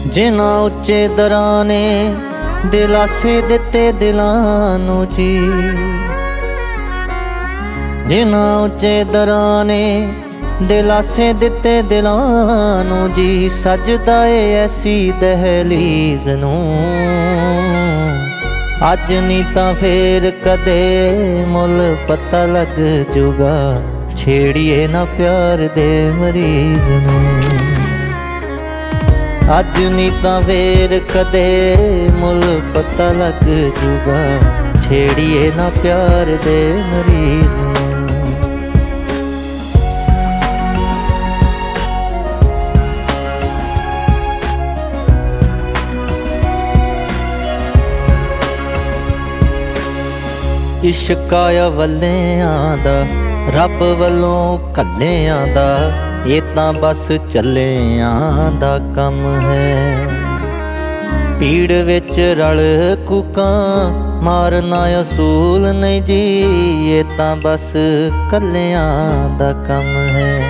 ਜਿਨ੍ਹਾਂ ਉੱਚੇ ਦਰਾਂ ਨੇ ਦਿਲਾਸੇ ਦਿੱਤੇ ਦਿਲਾਂ ਨੂੰ ਜੀ, ਜਿਨ੍ਹਾਂ ਉੱਚੇ ਦਰਾਂ ਨੇ ਦਿਲਾਸੇ ਦਿੱਤੇ ਦਿਲਾਂ ਨੂੰ ਜੀ, ਸਜਦਾ ਏ ਐਸੀ ਦਹਲੀਜ਼ ਨੂੰ। ਅੱਜ ਨੀ ਤਾਂ ਫੇਰ ਕਦੇ ਮੁੱਲ ਪਤਾ ਲੱਗ ਜੂਗਾ, ਛੇੜੀਏ ਨਾ ਪਿਆਰ ਦੇ ਮਰੀਜ਼ ਨੂੰ। ਅੱਜ ਨੀ ਤਾਂ ਫੇਰ ਕਦੇ ਮੁੱਲ ਪਤਾ ਲੱਗ ਜੂਗਾ, ਛੇੜੀਏ ਨਾ ਪਿਆਰ ਦੇ ਮਰੀਜ਼ ਨੂੰ। ਇਸ਼ਕ ਆਇਆ ਵੱਲਿਆਂ ਦਾ, ਰੱਬ ਵੱਲੋਂ ਘੱਲਿਆਂ ਦਾ, ਇਹ ਤਾਂ ਬਸ ਚੱਲਿਆਂ ਦਾ ਕੰਮ ਹੈ। ਪੀੜ ਵਿੱਚ ਰਲ ਕੂਕਾਂ ਮਾਰਨਾ ਅਸੂਲ ਨਹੀਂ ਜੀ, ਇਹ ਤਾਂ ਬਸ ਕੱਲਿਆਂ ਦਾ ਕੰਮ ਹੈ।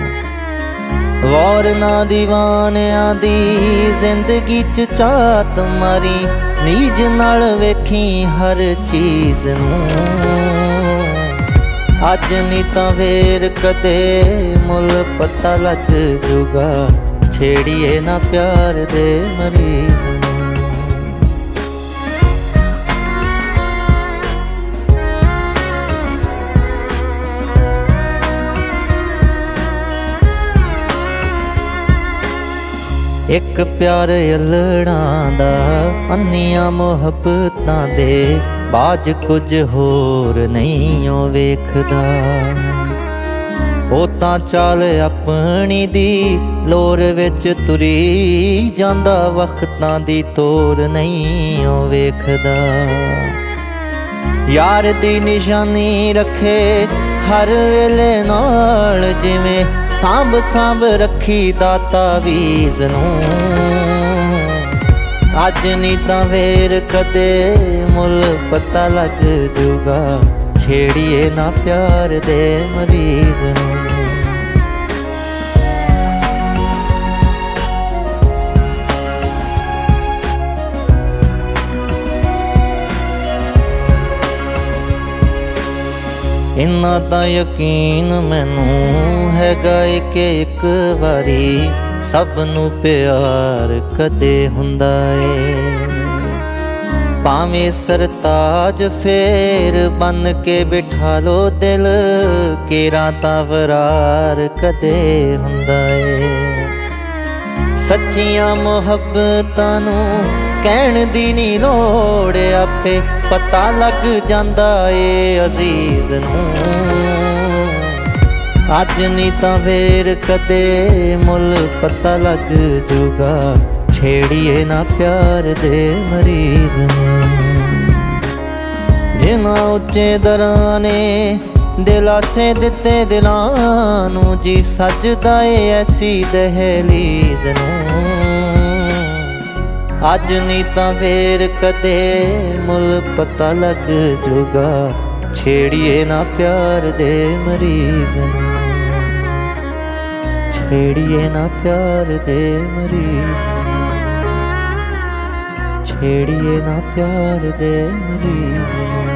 ਵਾਰ ਨਾ ਦੀਵਾਨਿਆਂ ਦੀ ਜ਼ਿੰਦਗੀ 'ਚ ਝਾਤ ਮਾਰੀ, ਨੀਜ ਨਾਲ ਵੇਖੀ ਹਰ ਚੀਜ਼ ਨੂੰ। ਅੱਜ ਨੀ ਤਾਂ ਫੇਰ ਕਦੇ ਮੁੱਲ ਪਤਾ ਲੱਗ ਜੂਗਾ, ਛੇੜੀਏ ਨਾ ਪਿਆਰ ਦੇ ਮਰੀਜ਼ ਨੂੰ। ਇੱਕ ਪਿਆਰ ਅਲੜਾਂ ਦਾ, ਅੰਨੀਆਂ ਮੁਹੱਬਤਾਂ ਦੇ ਬਾਝ ਕੁਝ ਹੋਰ ਨਹੀਂ ਉਹ ਵੇਖਦਾ। ਉਹ ਤਾਂ ਚਾਲ ਆਪਣੀ ਦੀ ਲੋਰ ਵਿੱਚ ਤੁਰੀ ਜਾਂਦਾ, ਵਕਤਾਂ ਦੀ ਤੋਰ ਨਹੀਂ ਉਹ ਵੇਖਦਾ। ਯਾਰ ਦੀ ਨਿਸ਼ਾਨੀ ਰੱਖੇ ਹਰ ਵੇਲੇ ਨਾਲ, ਜਿਵੇਂ ਸਾਂਭ ਸਾਂਭ ਰੱਖੀ ਦਾ ਤਾਵੀਜ਼ ਨੂੰ। ਅੱਜ ਨੀ ਤਾਂ ਫੇਰ ਕਦੇ ਮੁੱਲ ਪਤਾ ਲੱਗ ਜੂਗਾ, ਛੇੜੀਏ ਨਾ ਪਿਆਰ ਦੇ ਮਰੀਜ਼ ਨੂੰ। ਇੰਨਾ ਤਾਂ ਯਕੀਨ ਮੈਨੂੰ ਹੈਗਾ ਏ ਕਿ ਇੱਕ ਵਾਰੀ ਸਭ ਨੂੰ ਪਿਆਰ ਕਦੇ ਹੁੰਦਾ ਏ। ਭਾਵੇਂ ਸਰਤਾਜ ਫੇਰ ਬਨ ਕੇ ਬਿਠਾ ਲੋ ਦਿਲ, ਕੇਰਾਂ ਤਾਂ ਵਰਾਰ ਕਦੇ ਹੁੰਦਾ ਏ। ਸੱਚੀਆਂ ਮੁਹੱਬਤਾਂ ਨੂੰ ਕਹਿਣ ਦੀ ਨੀ ਲੋੜ, ਆਪੇ ਪਤਾ ਲੱਗ ਜਾਂਦਾ ਏ ਅਜ਼ੀਜ਼ ਨੂੰ। ਅੱਜ ਨੀ ਤਾਂ ਫੇਰ ਕਦੇ ਮੁੱਲ ਪਤਾ ਲੱਗ ਜੂਗਾ, ਛੇੜੀਏ ਨਾ ਪਿਆਰ ਦੇ ਮਰੀਜ਼ ਨੂੰ। ਜਿਨ੍ਹਾਂ ਉੱਚੇ ਦਰਾਂ ਨੇ ਦਿਲਾਸੇ ਦਿੱਤੇ ਦਿਲਾਂ ਨੂੰ ਜੀ, ਸਜਦਾ ਏ ਐਸੀ ਦਹਲੀਜ਼ ਨੂੰ। ਅੱਜ ਨੀ ਤਾਂ ਫੇਰ ਕਦੇ ਮੁੱਲ ਪਤਾ ਲੱਗ ਜੂਗਾ, ਛੇੜੀਏ ਨਾ ਪਿਆਰ ਦੇ ਮਰੀਜ਼ ਨੂੰ। ਛੇੜੀਏ ਨਾ ਪਿਆਰ ਦੇ ਮਰੀਜ਼ ਨੂੰ, ਛੇੜੀਏ ਨਾ ਪਿਆਰ ਦੇ ਮਰੀਜ਼ ਨੂੰ।